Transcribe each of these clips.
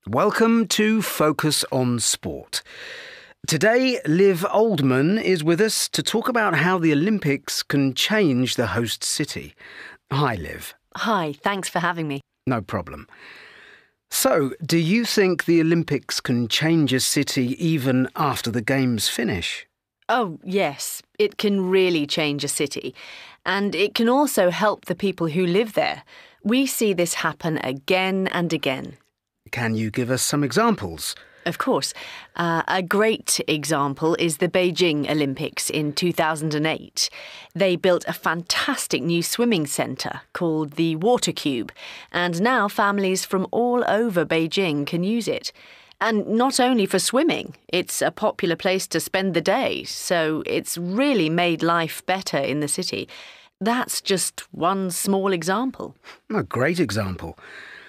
Welcome to Focus on Sport. Today, Liv Oldman is with us to talk about how the Olympics can change the host city. Hi, Liv. Hi, thanks for having me. No problem. So, do you think the Olympics can change a city even after the Games finish? Oh, yes, it can really change a city. And it can also help the people who live there. We see this happen again and again. Can you give us some examples? Of course. A great example is the Beijing Olympics in 2008. They built a fantastic new swimming centre called the Water Cube, and now families from all over Beijing can use it. And not only for swimming, it's a popular place to spend the day, so it's really made life better in the city. That's just one small example. A great example.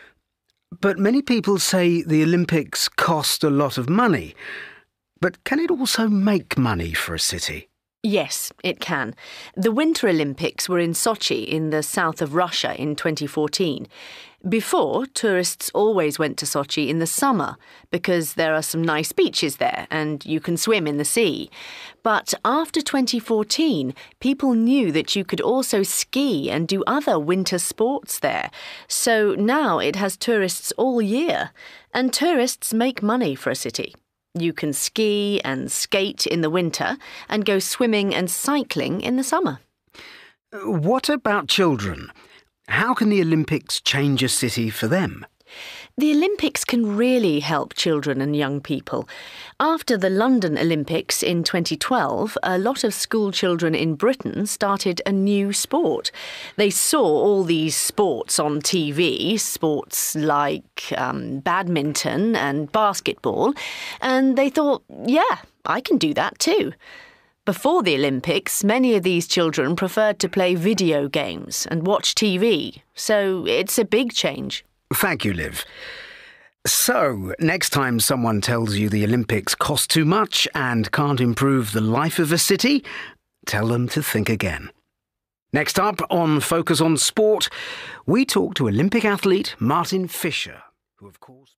But many people say the Olympics cost a lot of money. But can it also make money for a city? Yes, it can. The Winter Olympics were in Sochi in the south of Russia in 2014. Before, tourists always went to Sochi in the summer because there are some nice beaches there and you can swim in the sea. But after 2014, people knew that you could also ski and do other winter sports there. So now it has tourists all year, and tourists make money for a city. You can ski and skate in the winter and go swimming and cycling in the summer. What about children? How can the Olympics change a city for them? The Olympics can really help children and young people. After the London Olympics in 2012, a lot of school children in Britain started a new sport. They saw all these sports on TV, sports like badminton and basketball, and they thought, yeah, I can do that too. Before the Olympics, many of these children preferred to play video games and watch TV, so it's a big change. Thank you, Liv. So, next time someone tells you the Olympics cost too much and can't improve the life of a city, tell them to think again. Next up on Focus on Sport, we talk to Olympic athlete Martin Fisher, who of course...